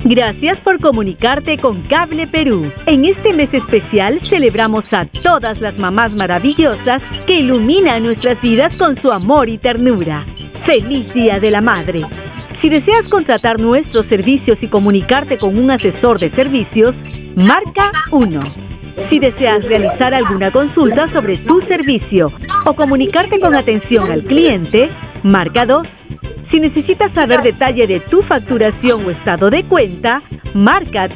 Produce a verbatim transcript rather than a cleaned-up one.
Gracias por comunicarte con Cable Perú. En este mes especial celebramos a todas las mamás maravillosas que iluminan nuestras vidas con su amor y ternura. ¡Feliz Día de la Madre! Si deseas contratar nuestros servicios y comunicarte con un asesor de servicios, marca uno. Si deseas realizar alguna consulta sobre tu servicio o comunicarte con atención al cliente, marca dos. Si necesitas saber detalle de tu facturación o estado de cuenta, marca